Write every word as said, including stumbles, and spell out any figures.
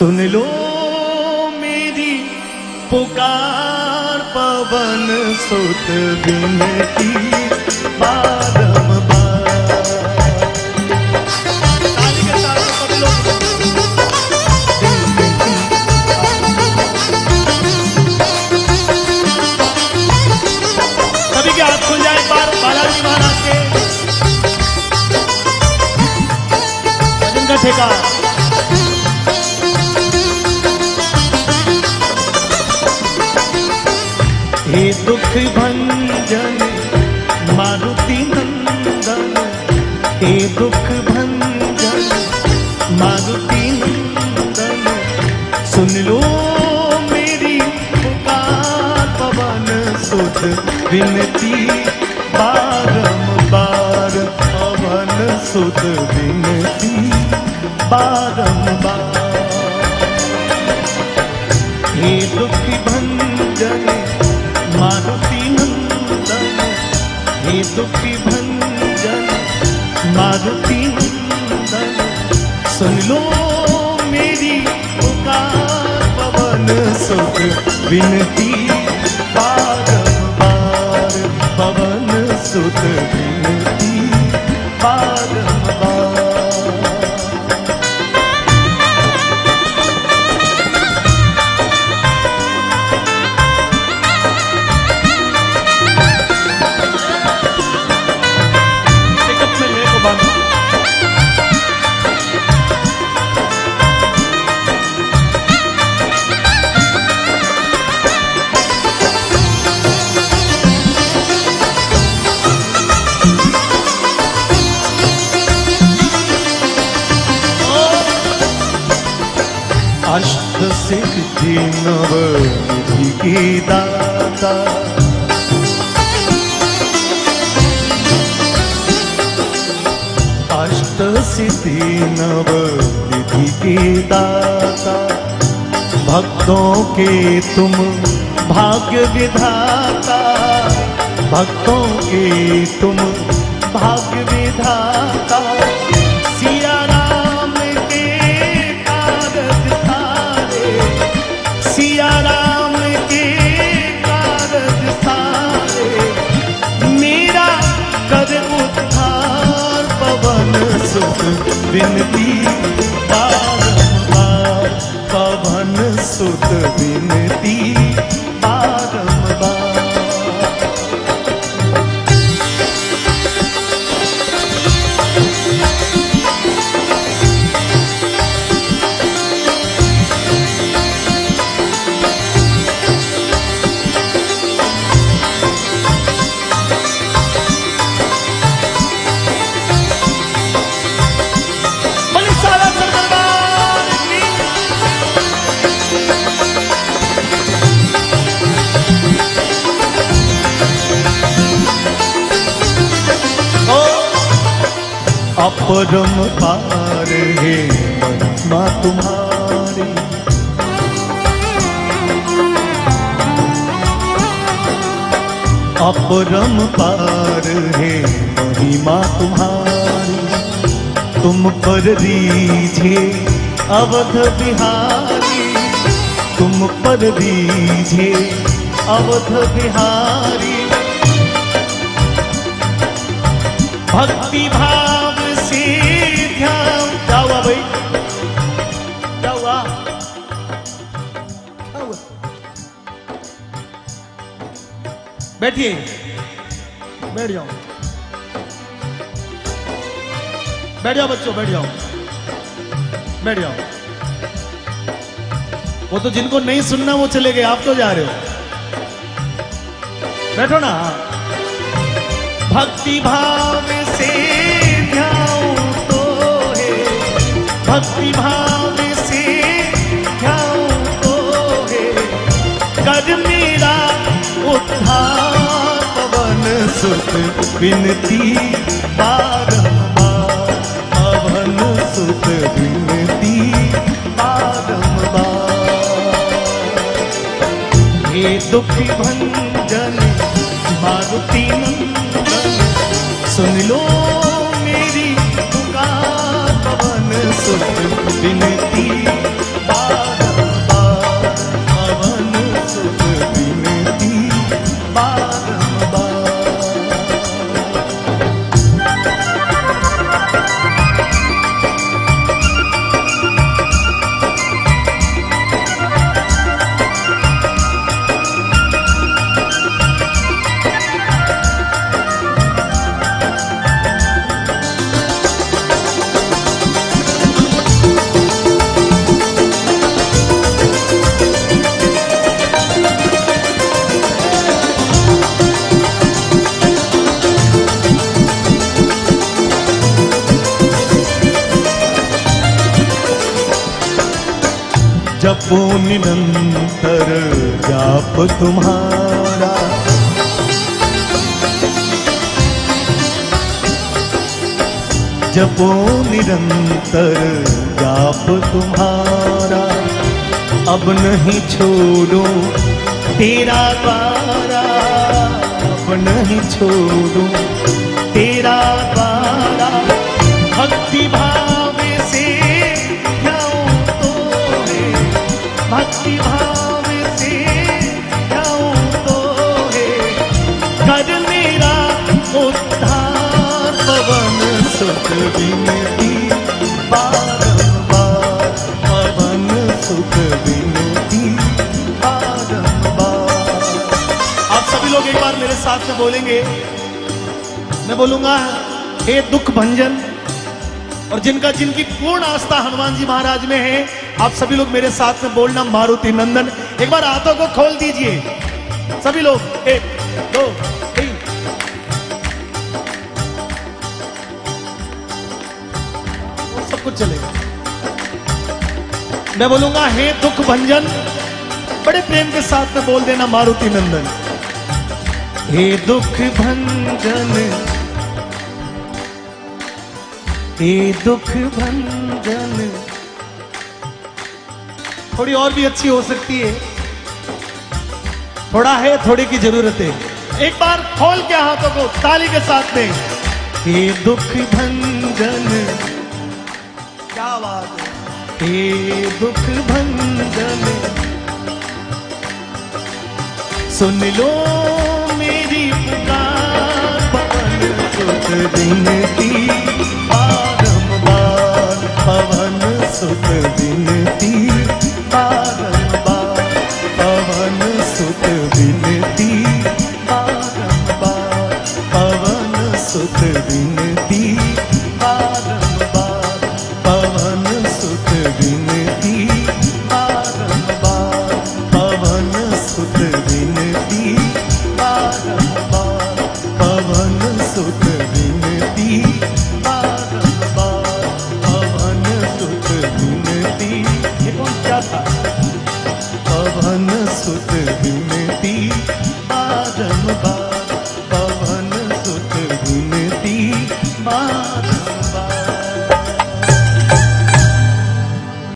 सुन लो मेरी पुकार पवन सुत विनती बारंबार। ताली के साथ सब लोग सभी के हाथ खुल जाए बार बालाजी महाराज के भजन का ठेका। हे दुख भंजन मारुति नंदन, हे दुख भंजन मारुति नंदन, सुन लो मेरी पुकार पवन सुत विनती बारंबार, पवन सुत विनती बारंबार। हे दुख भंजन मारुति नंदन, हे दुखी भंजन मारुति नंदन, सुन लो मेरी पुकार पवन सुत विनती बारंबार, पवन सुत विनती बारंबार। अष्ट सिद्धि नव निधि के दाता, अष्ट सिद्धि नव निधि के दाता, भक्तों के तुम भाग्य विधाता, भक्तों के तुम भाग्य विधाता, सिया राम के कारज सारे, सिया राम के कारज सारे, मेरा कर उद्धार पवन सुत विनती बारंबार, पवन सुत विनती बारंबार। अपरम पार है महिमा तुम्हारी, अपरम पार है महिमा तुम्हारी, तुम पर रीझे अवध बिहारी, तुम पर रीझे अवध बिहारी, भक्ति भाव से ध्यान। क्या हुआ भाई, क्या हुआ, क्या हुआ? बैठिए, बैठ जाओ, बैठ जाओ बच्चों, बैठ जाओ, बैठ जाओ। वो तो जिनको नहीं सुनना वो चले गए, आप तो जा रहे हो, बैठो ना। भक्ति भाव से ध्यान तो है, भक्ति भाव से ध्यान तो है, कर मेरा उद्धार पवन सुत विनती बारंबार, पवन सुत विनती बारंबार। हे दुखी भंजन मारुति नंदन, सुन लो मेरी पुकार पवन सुत विनती बारंबार। जपो निरंतर जाप तुम्हारा, जपो निरंतर जाप तुम्हारा, अब नहीं छोड़ो तेरा द्वारा, अब नहीं छोड़ो तेरा द्वारा। भक्ति भाव से जाऊं तो है, भक्ति भाव से जाऊं तो है, कर मेरा उद्धार पवन सुत विनती बारंबार, पवन सुत विनती बारंबार। आप सभी लोग एक बार मेरे साथ में बोलेंगे, मैं बोलूंगा हे दुख भंजन, और जिनका जिनकी पूर्ण आस्था हनुमान जी महाराज में है, आप सभी लोग मेरे साथ में बोलना मारुति नंदन। एक बार हाथों को खोल दीजिए सभी लोग, एक दो तीन। सब कुछ चलेगा। मैं बोलूंगा हे दुख भंजन, बड़े प्रेम के साथ में बोल देना मारुति नंदन। हे दुख भंजन, हे दुख भंजन। थोड़ी और भी अच्छी हो सकती है, थोड़ा है, थोड़ी की जरूरत है। एक बार खोल के हाथों को ताली के साथ में, हे दुख भंजन, क्या बात है, हे दुख भंजन, सुन लो मेरी पुकार, पवन सुत विनती बारंबार, पवन सुत विनती बारंबार, पवन सुत विनती बारंबार, पवन सुत विनती बारंबार, पवन सुत विनती बारंबार, पवन सुत विनती बारंबार, पवन सुत विनती बारंबार, पवन सुत विनती। ये कौन क्या था?